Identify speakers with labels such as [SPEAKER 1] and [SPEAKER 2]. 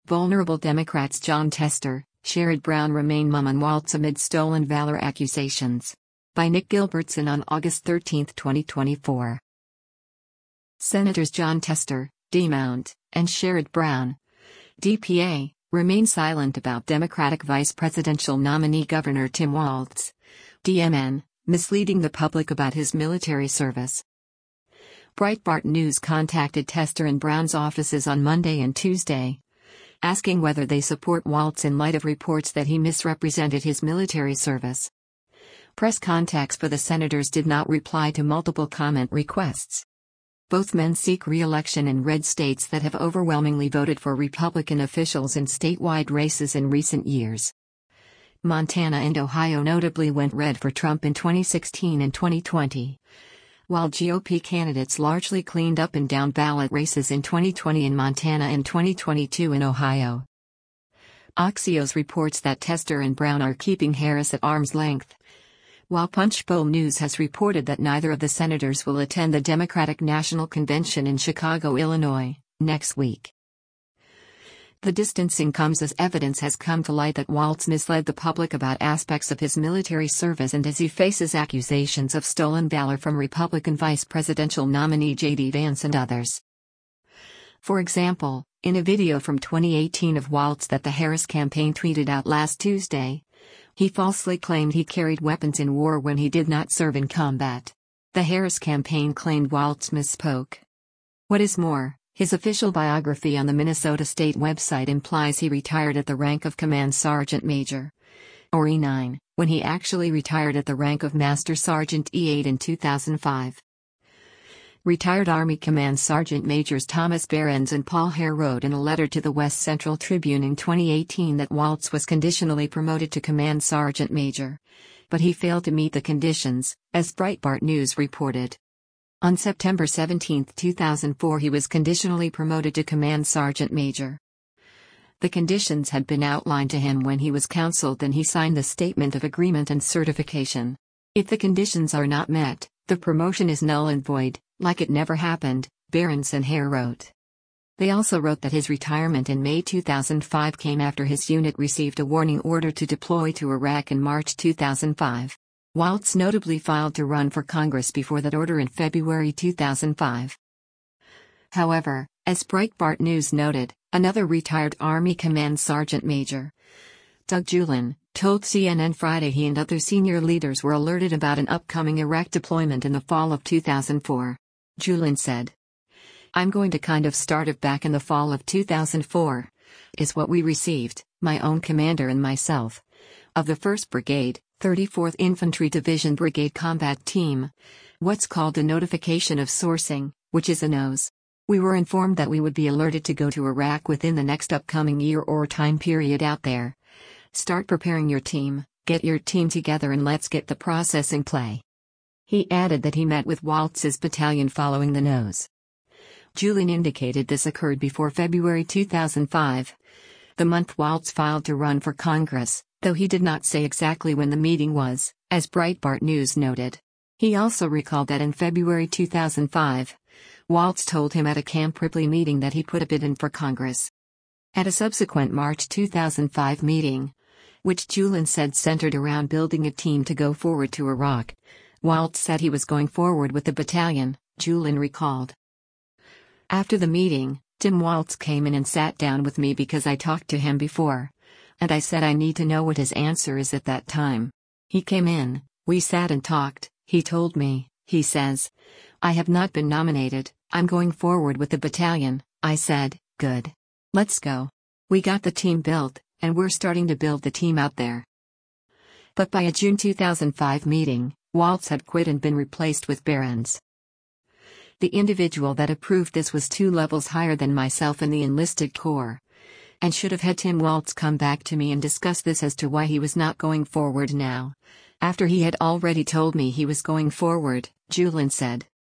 [SPEAKER 1] Vulnerable Democrats Jon Tester, Sherrod Brown remain mum on Walz amid stolen valor accusations. By Nick Gilbertson on August 13, 2024. Senators Jon Tester, D-Mount, and Sherrod Brown, DPA, remain silent about Democratic vice presidential nominee Governor Tim Walz, DMN, misleading the public about his military service. Breitbart News contacted Tester and Brown's offices on Monday and Tuesday, asking whether they support Walz in light of reports that he misrepresented his military service. Press contacts for the senators did not reply to multiple comment requests. Both men seek re-election in red states that have overwhelmingly voted for Republican officials in statewide races in recent years. Montana and Ohio notably went red for Trump in 2016 and 2020, while GOP candidates largely cleaned up in down-ballot races in 2020 in Montana and 2022 in Ohio. Axios reports that Tester and Brown are keeping Harris at arm's length, while Punchbowl News has reported that neither of the senators will attend the Democratic National Convention in Chicago, Illinois, next week. The distancing comes as evidence has come to light that Walz misled the public about aspects of his military service and as he faces accusations of stolen valor from Republican vice presidential nominee J.D. Vance and others. For example, in a video from 2018 of Walz that the Harris campaign tweeted out last Tuesday, he falsely claimed he carried weapons in war when he did not serve in combat. The Harris campaign claimed Walz misspoke. What is more, his official biography on the Minnesota State website implies he retired at the rank of Command Sergeant Major, or E9, when he actually retired at the rank of Master Sergeant E8 in 2005. Retired Army Command Sergeant Majors Thomas Behrens and Paul Hare wrote in a letter to the West Central Tribune in 2018 that Walz was conditionally promoted to Command Sergeant Major, but he failed to meet the conditions, as Breitbart News reported. On September 17, 2004 he was conditionally promoted to Command Sergeant Major. The conditions had been outlined to him when he was counseled and he signed the Statement of Agreement and Certification. If the conditions are not met, the promotion is null and void, like it never happened, Behrens and Hare wrote. They also wrote that his retirement in May 2005 came after his unit received a warning order to deploy to Iraq in March 2005. Walz notably filed to run for Congress before that order in February 2005. However, as Breitbart News noted, another retired Army Command Sergeant Major, Doug Julin, told CNN Friday he and other senior leaders were alerted about an upcoming Iraq deployment in the fall of 2004. Julin said, "I'm going to kind of start it back in the fall of 2004, is what we received, my own commander and myself, of the 1st Brigade, 34th Infantry Division Brigade Combat Team, what's called a notification of sourcing, which is a NOS. We were informed that we would be alerted to go to Iraq within the next upcoming year or time period out there. Start preparing your team, get your team together and let's get the process in play." He added that he met with Walz's battalion following the NOS. Julin indicated this occurred before February 2005, the month Walz filed to run for Congress, though he did not say exactly when the meeting was, as Breitbart News noted. He also recalled that in February 2005, Walz told him at a Camp Ripley meeting that he put a bid in for Congress. At a subsequent March 2005 meeting, which Julin said centered around building a team to go forward to Iraq, Walz said he was going forward with the battalion, Julin recalled. After the meeting, Tim Walz came in and sat down with me because I talked to him before, and I said I need to know what his answer is at that time. He came in, we sat and talked, he told me, he says, "I have not been nominated, I'm going forward with the battalion." I said, "Good. Let's go." We got the team built, and we're starting to build the team out there. But by a June 2005 meeting, Walz had quit and been replaced with Behrens. The individual that approved this was 2 levels higher than myself in the enlisted corps, and should have had Tim Walz come back to me and discuss this as to why he was not going forward now, after he had already told me he was going forward, Julin said.